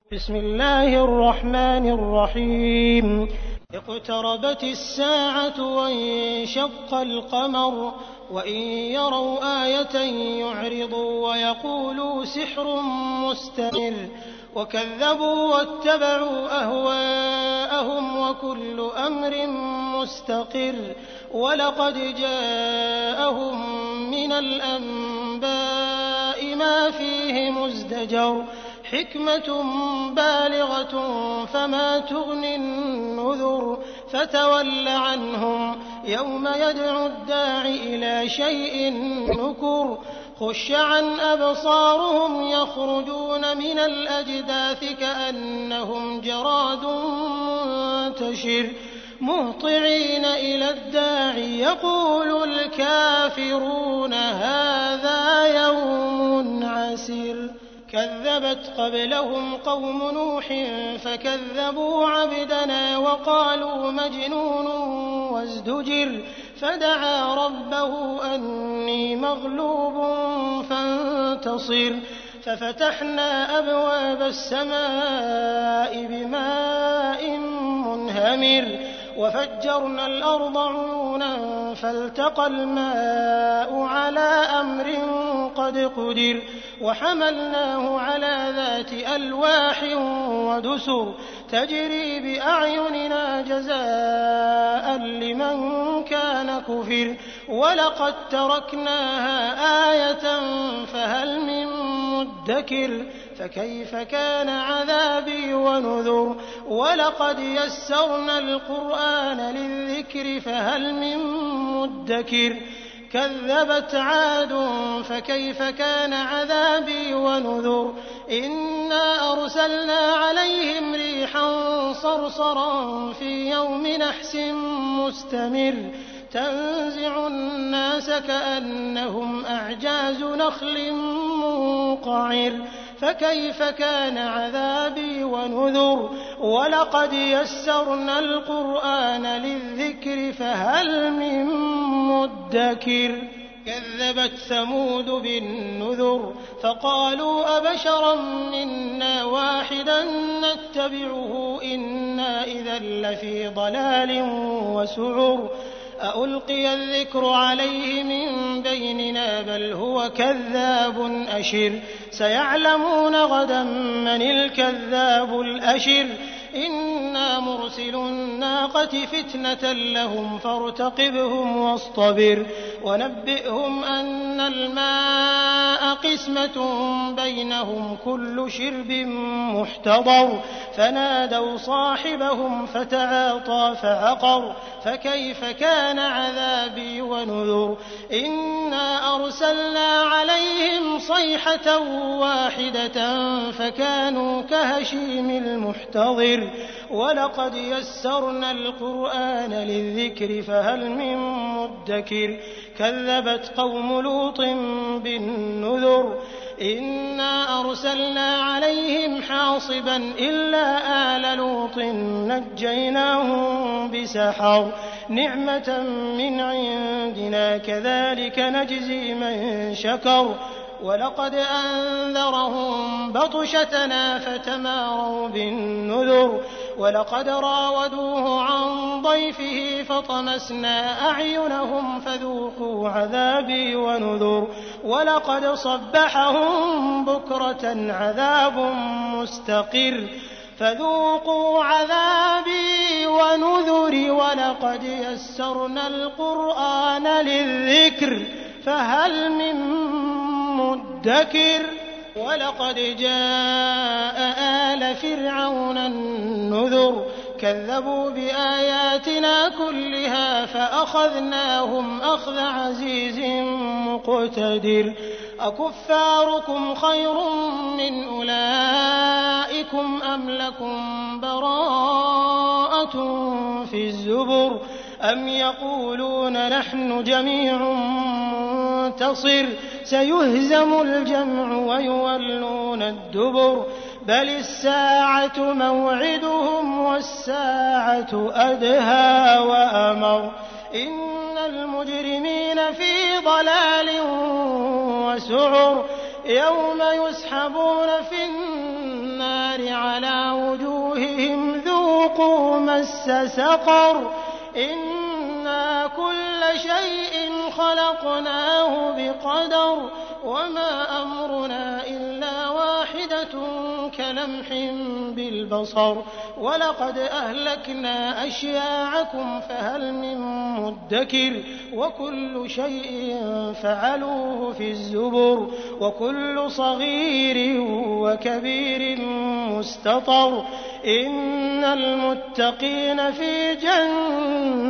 بسم الله الرحمن الرحيم. اقتربت الساعة وانشق القمر وإن يروا آية يعرضوا ويقولوا سحر مستمر وكذبوا واتبعوا أهواءهم وكل أمر مستقر ولقد جاءهم من الأنباء ما فيه مزدجر حكمة بالغة فما تغني النذر فتول عنهم يوم يدعو الداع إلى شيء نكر خش عن أبصارهم يخرجون من الأجداث كأنهم جراد منتشر مهطعين إلى الداع يقول الكافرون هذا يوم عسير كذبت قبلهم قوم نوح فكذبوا عبدنا وقالوا مجنون وازدجر فدعا ربه أني مغلوب فانتصر ففتحنا أبواب السماء بماء منهمر وفجرنا الأرض عيونا فالتقى الماء على أمر قد قدر وحملناه على ذات ألواح ودسر تجري بأعيننا جزاء لمن كان كفر ولقد تركناها آية فهل من مدكر فكيف كان عذابي ونذر ولقد يسرنا القرآن للذكر فهل من مدكر كذبت عاد فكيف كان عذابي ونذر إنا أرسلنا عليهم ريحا صرصرا في يوم نحس مستمر تنزع الناس كأنهم أعجاز نخل منقعر فكيف كان عذابي ونذر ولقد يسرنا القرآن للذكر فهل من مدكر كذبت ثمود بالنذر فقالوا أبشرا منا واحدا نتبعه إنا إذا لفي ضلال وسعر أألقي الذكر عليه من بيننا بل هو كذاب أشر سيعلمون غدا من الكذاب الأشر إنا مرسل الناقة فتنة لهم فارتقبهم واصطبر ونبئهم أن الماء قسمة بينهم كل شرب محتضر فنادوا صاحبهم فتعاطى فعقر فكيف كان عذابي ونذر إنا أرسلنا عليهم صيحة واحدة فكانوا كهشيم المحتضر ولقد يسرنا القرآن للذكر فهل من مدكر كذبت قوم لوط بالنذر إنا أرسلنا عليهم حاصبا إلا آل لوط نجيناهم بسحر نعمة من عندنا كذلك نجزي من شكر ولقد أنذرهم بطشتنا فتماروا بالنذر ولقد راودوه عن ضيفه فطمسنا أعينهم فذوقوا عذابي ونذر ولقد صبحهم بكرة عذاب مستقر فذوقوا عذابي ونذر ولقد يسرنا القرآن للذكر فهل من مدكر ولقد جاء آل فرعون النذر كذبوا بآياتنا كلها فأخذناهم أخذ عزيز مقتدر أكفاركم خير من أولئكم أم لكم براءة في الزبر أم يقولون نحن جميع منتصر سيهزم الجمع ويولون الدبر بل الساعة موعدهم والساعة أدهى وأمر إن المجرمين في ضلال وسعر يوم يسحبون في النار على وجوههم ذوقوا مس سقر إنا كل شيء خلقناه بقدر وما أمرنا إلا واحدة كلمح بالبصر ولقد أهلكنا أشياعكم فهل من مدكر وكل شيء فعلوه في الزبر وكل صغير وكبير مستطر إن المتقين في جنات